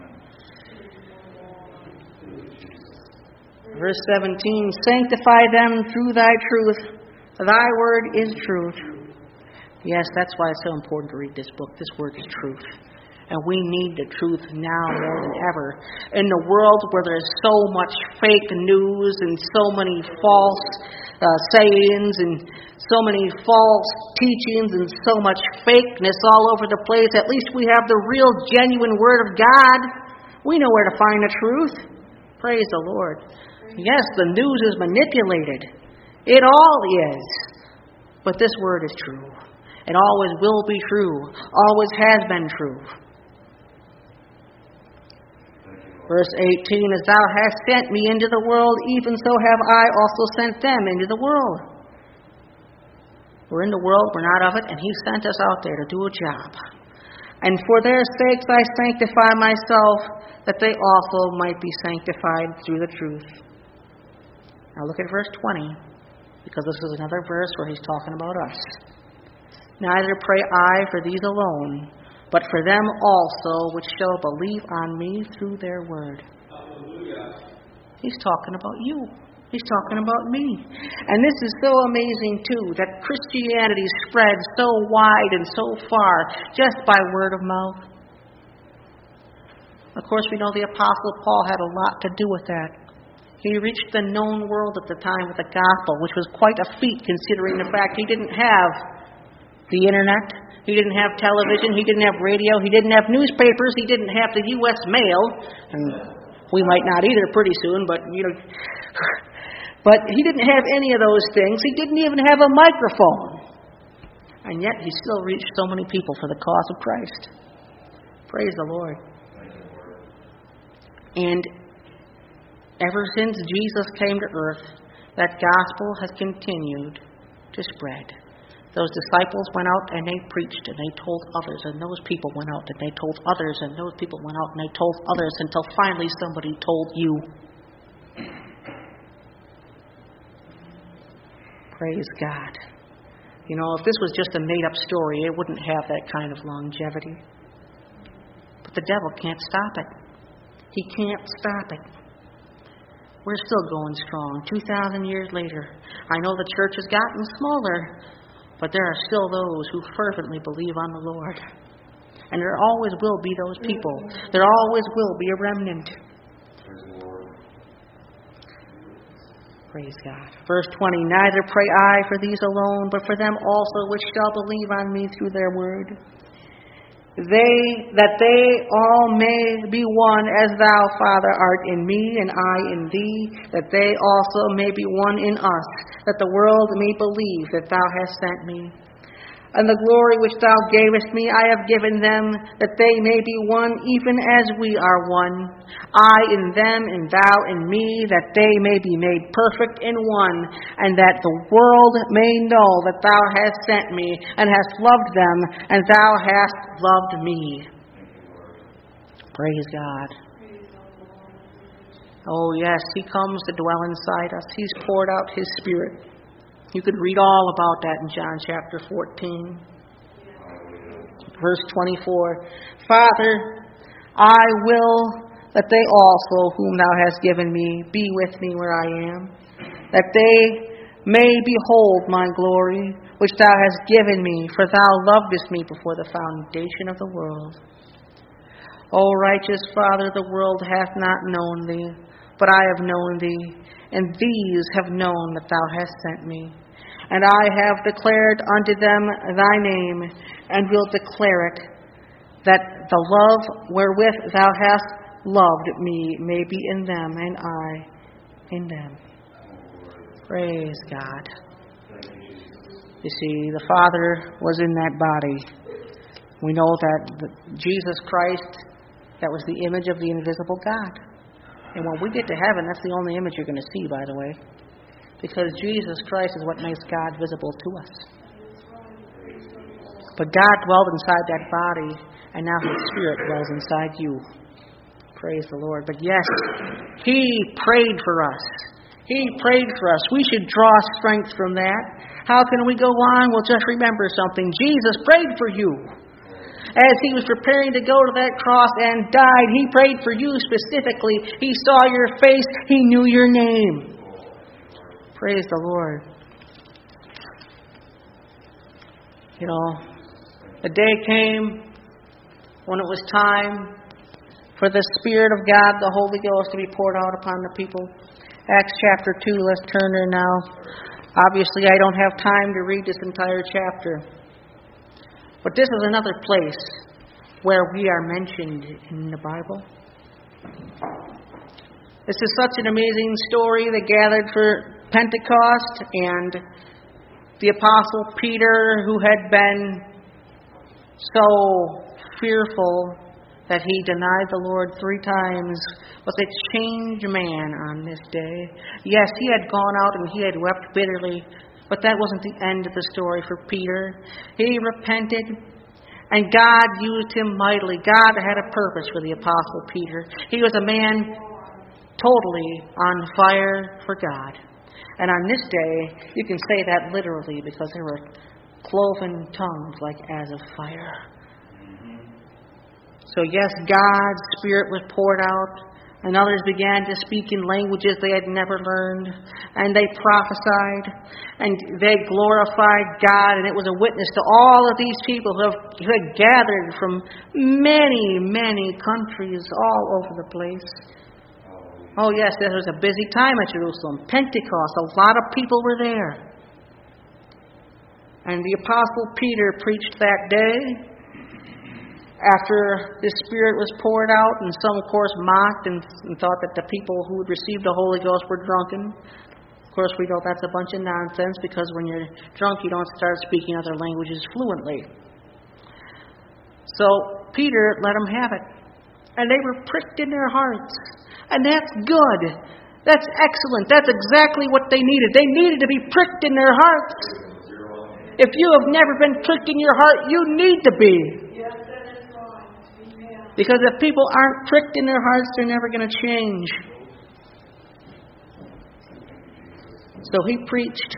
Verse 17, sanctify them through thy truth. Thy word is truth. Yes, that's why it's so important to read this book. This word is truth. And we need the truth now more than ever. In the world where there's so much fake news and so many false sayings and so many false teachings and so much fakeness all over the place, at least we have the real, genuine Word of God. We know where to find the truth. Praise the Lord. Yes, the news is manipulated. It all is. But this Word is true. It always will be true. Always has been true. Verse 18, as thou hast sent me into the world, even so have I also sent them into the world. We're in the world, we're not of it, and He sent us out there to do a job. And for their sakes I sanctify myself, that they also might be sanctified through the truth. Now look at verse 20, because this is another verse where He's talking about us. Neither pray I for these alone, but for them also which shall believe on me through their word. Hallelujah. He's talking about you. He's talking about me. And this is so amazing, too, that Christianity spreads so wide and so far just by word of mouth. Of course, we know the Apostle Paul had a lot to do with that. He reached the known world at the time with the gospel, which was quite a feat considering the fact he didn't have the internet, he didn't have television, he didn't have radio, he didn't have newspapers, he didn't have the U.S. mail, and we might not either pretty soon, but but he didn't have any of those things. He didn't even have a microphone. And yet he still reached so many people for the cause of Christ. Praise the Lord. And ever since Jesus came to earth, that gospel has continued to spread. Those disciples went out and they preached and they told others, and those people went out and they told others, and those people went out and they told others, until finally somebody told you. Praise God. You know, if this was just a made-up story, it wouldn't have that kind of longevity. But the devil can't stop it. He can't stop it. We're still going strong, 2,000 years later. I know the church has gotten smaller, but there are still those who fervently believe on the Lord. And there always will be those people. There always will be a remnant. Praise God. Verse 20, neither pray I for these alone, but for them also which shall believe on me through their word. That they all may be one, as thou, Father, art in me, and I in thee, that they also may be one in us, that the world may believe that thou hast sent me. And the glory which thou gavest me I have given them, that they may be one, even as we are one. I in them, and thou in me, that they may be made perfect in one, and that the world may know that thou hast sent me, and hast loved them, and thou hast loved me. Praise God. Oh yes, He comes to dwell inside us. He's poured out His Spirit. You could read all about that in John chapter 14. Verse 24. Father, I will that they also, whom thou hast given me, be with me where I am, that they may behold my glory, which thou hast given me, for thou lovedest me before the foundation of the world. O righteous Father, the world hath not known thee, but I have known thee, and these have known that thou hast sent me. And I have declared unto them thy name, and will declare it, that the love wherewith thou hast loved me may be in them, and I in them. Praise God. You see, the Father was in that body. We know that Jesus Christ, that was the image of the invisible God. And when we get to heaven, that's the only image you're going to see, by the way. Because Jesus Christ is what makes God visible to us. But God dwelled inside that body, and now His Spirit dwells inside you. Praise the Lord. But yes, He prayed for us. He prayed for us. We should draw strength from that. How can we go on? Well, just remember something. Jesus prayed for you. As He was preparing to go to that cross and died, He prayed for you specifically. He saw your face. He knew your name. Praise the Lord. You know, a day came when it was time for the Spirit of God, the Holy Ghost, to be poured out upon the people. Acts chapter 2, let's turn there now. Obviously, I don't have time to read this entire chapter. But this is another place where we are mentioned in the Bible. This is such an amazing story. They gathered for Pentecost, and the Apostle Peter, who had been so fearful that he denied the Lord 3 times, was a changed man on this day. Yes, he had gone out and he had wept bitterly, but that wasn't the end of the story for Peter. He repented, and God used him mightily. God had a purpose for the Apostle Peter. He was a man totally on fire for God. And on this day, you can say that literally, because there were cloven tongues like as of fire. So yes, God's Spirit was poured out, and others began to speak in languages they had never learned, and they prophesied, and they glorified God, and it was a witness to all of these people who had gathered from many, many countries all over the place. Oh yes, there was a busy time at Jerusalem. Pentecost, a lot of people were there. And the Apostle Peter preached that day. After the Spirit was poured out, and some, of course, mocked and thought that the people who had received the Holy Ghost were drunken. Of course, we know that's a bunch of nonsense, because when you're drunk, you don't start speaking other languages fluently. So Peter let them have it. And they were pricked in their hearts. And that's good. That's excellent. That's exactly what they needed. They needed to be pricked in their hearts. If you have never been pricked in your heart, you need to be. Because if people aren't pricked in their hearts, they're never going to change. So he preached.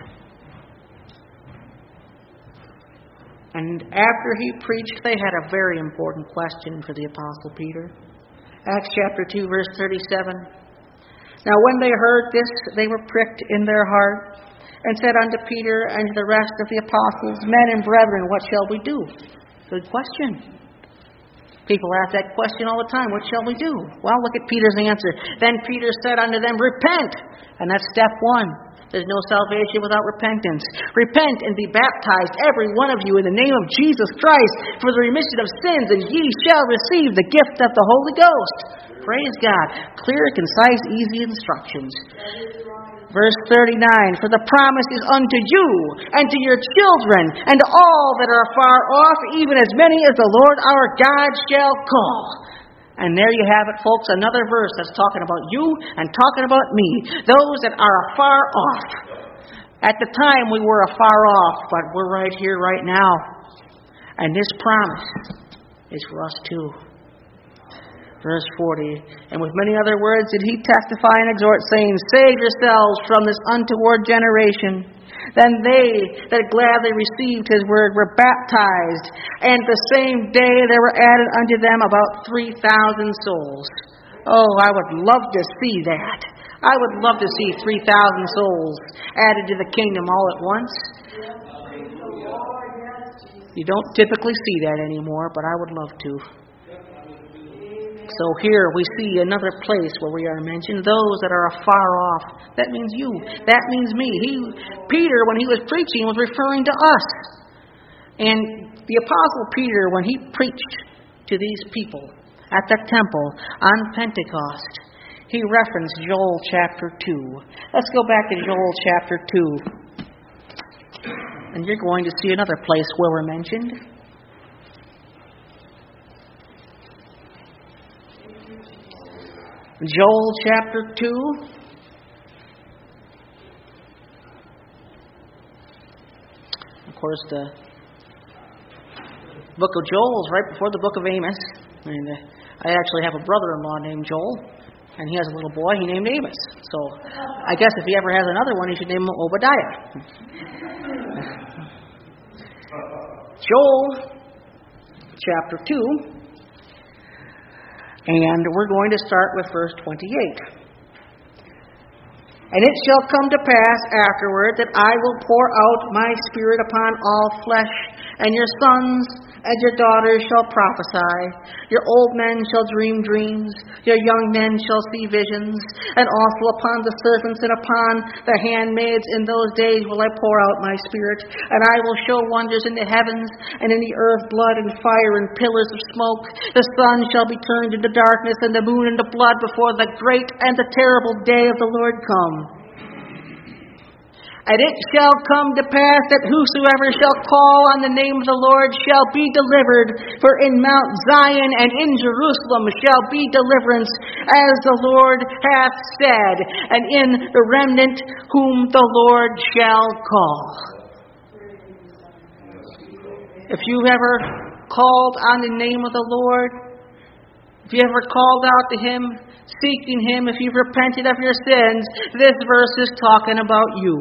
And after he preached, they had a very important question for the Apostle Peter. Acts chapter 2, verse 37. Now when they heard this, they were pricked in their heart, and said unto Peter and to the rest of the apostles, Men and brethren, what shall we do? Good question. People ask that question all the time. What shall we do? Well, look at Peter's answer. Then Peter said unto them, Repent. And that's step 1. There's no salvation without repentance. Repent and be baptized, every one of you, in the name of Jesus Christ, for the remission of sins, and ye shall receive the gift of the Holy Ghost. Praise God. Clear, concise, easy instructions. Verse 39, For the promise is unto you, and to your children, and to all that are far off, even as many as the Lord our God shall call. And there you have it, folks, another verse that's talking about you and talking about me. Those that are afar off. At the time we were afar off, but we're right here, right now. And this promise is for us too. Verse 40, And with many other words did he testify and exhort, saying, Save yourselves from this untoward generation. Then they that gladly received his word were baptized, and the same day there were added unto them about 3,000 souls. Oh, I would love to see that. I would love to see 3,000 souls added to the kingdom all at once. You don't typically see that anymore, but I would love to. So here we see another place where we are mentioned, those that are afar off. That means you. That means me. Peter, when he was preaching, was referring to us. And the Apostle Peter, when he preached to these people at the temple on Pentecost, he referenced Joel chapter 2. Let's go back to Joel chapter 2. And you're going to see another place where we're mentioned. Joel chapter 2. Of course, the book of Joel is right before the book of Amos. And I actually have a brother-in-law named Joel, and he has a little boy he named Amos. So I guess if he ever has another one, he should name him Obadiah. Joel chapter 2, and we're going to start with verse 28. And it shall come to pass afterward that I will pour out my Spirit upon all flesh, and your sons and your daughters shall prophesy. Your old men shall dream dreams. Your young men shall see visions. And also upon the servants and upon the handmaids in those days will I pour out my Spirit. And I will show wonders in the heavens and in the earth, blood and fire and pillars of smoke. The sun shall be turned into darkness and the moon into blood before the great and the terrible day of the Lord come. And it shall come to pass that whosoever shall call on the name of the Lord shall be delivered. For in Mount Zion and in Jerusalem shall be deliverance, as the Lord hath said, and in the remnant whom the Lord shall call. If you've ever called on the name of the Lord, if you ever called out to Him, seeking Him, if you've repented of your sins, this verse is talking about you.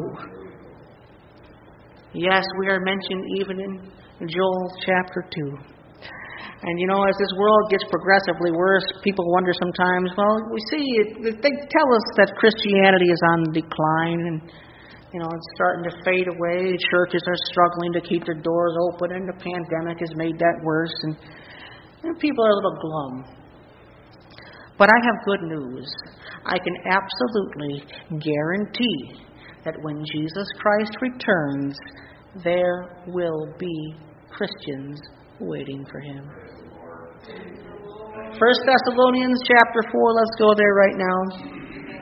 Yes, we are mentioned even in Joel chapter 2. And as this world gets progressively worse, people wonder sometimes, well, we see it, they tell us that Christianity is on the decline and, it's starting to fade away. Churches are struggling to keep their doors open and the pandemic has made that worse. And people are a little glum. But I have good news. I can absolutely guarantee that when Jesus Christ returns, there will be Christians waiting for Him. 1 Thessalonians chapter 4, let's go there right now.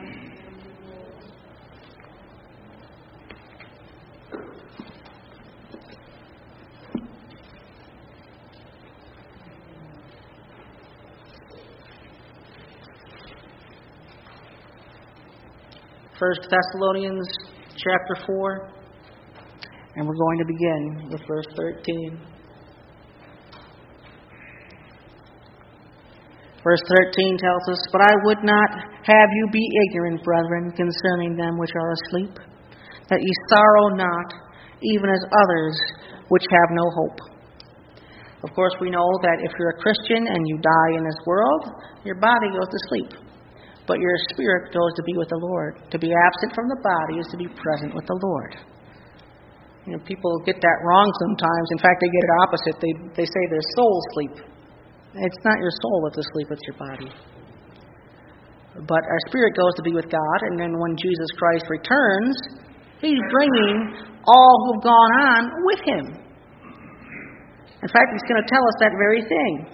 First Thessalonians chapter 4, and we're going to begin with verse 13. Verse 13 tells us, But I would not have you be ignorant, brethren, concerning them which are asleep, that ye sorrow not, even as others which have no hope. Of course, we know that if you're a Christian and you die in this world, your body goes to sleep. But your spirit goes to be with the Lord. To be absent from the body is to be present with the Lord. People get that wrong sometimes. In fact, they get it opposite. They say their souls sleep. It's not your soul that's asleep, it's your body. But our spirit goes to be with God, and then when Jesus Christ returns, He's bringing all who've gone on with Him. In fact, He's going to tell us that very thing.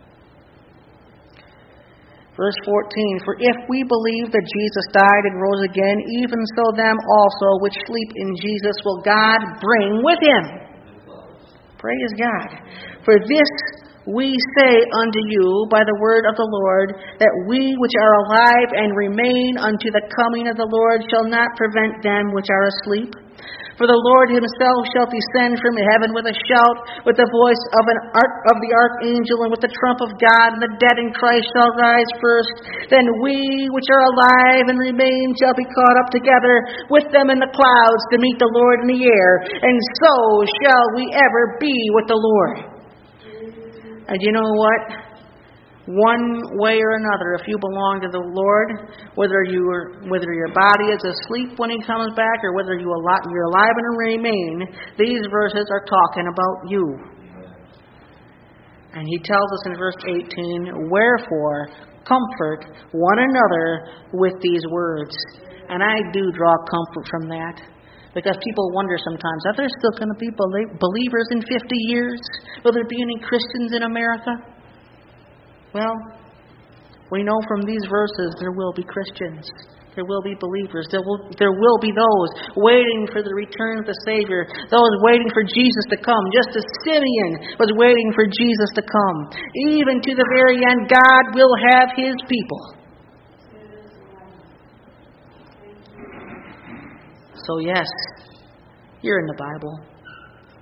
Verse 14, For if we believe that Jesus died and rose again, even so them also which sleep in Jesus will God bring with Him. Praise God. For this we say unto you by the word of the Lord, that we which are alive and remain unto the coming of the Lord shall not prevent them which are asleep. For the Lord Himself shall descend from heaven with a shout, with the voice of the archangel, and with the trump of God, and the dead in Christ shall rise first. Then we which are alive and remain shall be caught up together with them in the clouds to meet the Lord in the air, and so shall we ever be with the Lord. And you know what? One way or another, if you belong to the Lord, whether your body is asleep when He comes back, or whether you're alive and remain, these verses are talking about you. And He tells us in verse 18, Wherefore, comfort one another with these words. And I do draw comfort from that. Because people wonder sometimes, are there still going to be believers in 50 years? Will there be any Christians in America? Well, we know from these verses there will be Christians. There will be believers. There will be those waiting for the return of the Savior. Those waiting for Jesus to come. Just as Simeon was waiting for Jesus to come. Even to the very end, God will have His people. So yes, you're in the Bible.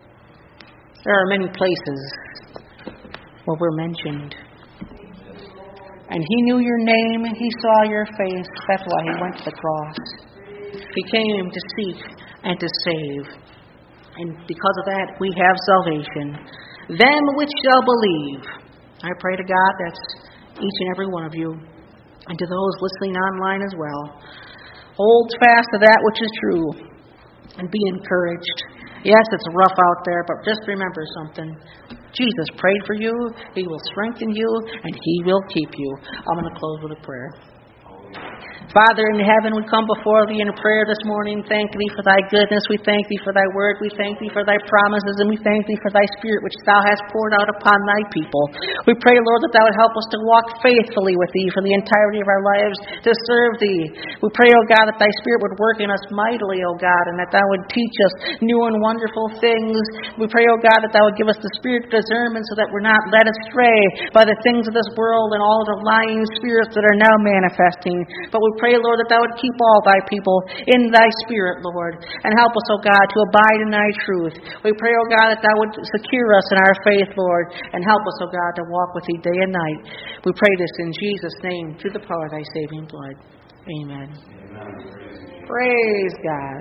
There are many places where we're mentioned. And He knew your name, and He saw your face. That's why He went to the cross. He came to seek and to save. And because of that, we have salvation. Them which shall believe. I pray to God that's each and every one of you, and to those listening online as well. Hold fast to that which is true, and be encouraged. Yes, it's rough out there, but just remember something. Jesus prayed for you, He will strengthen you, and He will keep you. I'm going to close with a prayer. Father in heaven, we come before Thee in prayer this morning. Thank Thee for Thy goodness. We thank Thee for Thy word. We thank Thee for Thy promises. And we thank Thee for Thy Spirit, which Thou hast poured out upon Thy people. We pray, Lord, that Thou would help us to walk faithfully with Thee for the entirety of our lives, to serve Thee. We pray, O God, that Thy Spirit would work in us mightily, O God, and that Thou would teach us new and wonderful things. We pray, O God, that Thou would give us the spirit of discernment so that we're not led astray by the things of this world and all of the lying spirits that are now manifesting. But we pray, Lord, that Thou would keep all Thy people in Thy Spirit, Lord, and help us, O God, to abide in Thy truth. We pray, O God, that Thou would secure us in our faith, Lord, and help us, O God, to walk with Thee day and night. We pray this in Jesus' name, through the power of Thy saving blood. Amen. Amen. Praise God.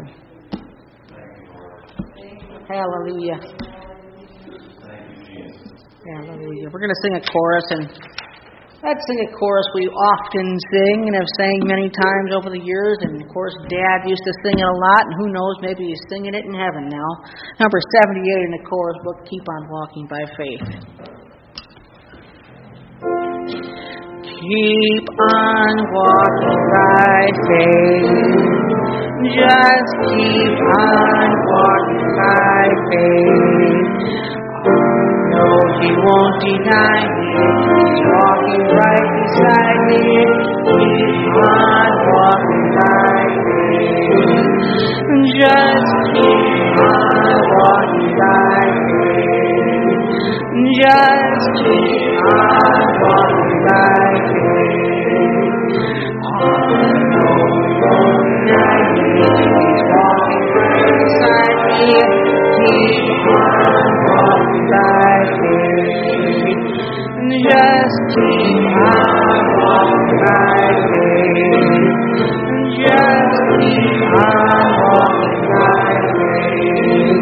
Hallelujah. Hallelujah. We're going to sing a chorus, and let's sing a chorus we often sing and have sang many times over the years. And, of course, Dad used to sing it a lot, and who knows, maybe he's singing it in heaven now. Number 78 in the chorus book, Keep on Walking by Faith. Keep on walking by faith. Just keep on walking by faith. No, He won't deny me. He's walking right beside me. Keep on walking by faith. Just keep on walking by faith. Just keep on walking by faith. No, He won't deny me. He's walking right beside me. Keep on walking by faith. Just keep on walking by faith. Just keep on walking by faith.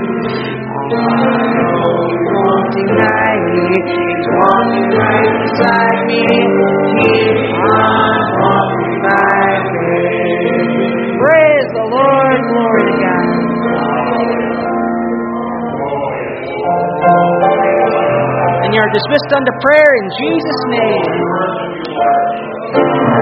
He won't deny me. He's walking right beside me. Keep on walking by faith. Praise the Lord. Glory to God. And you're dismissed unto prayer in Jesus' name.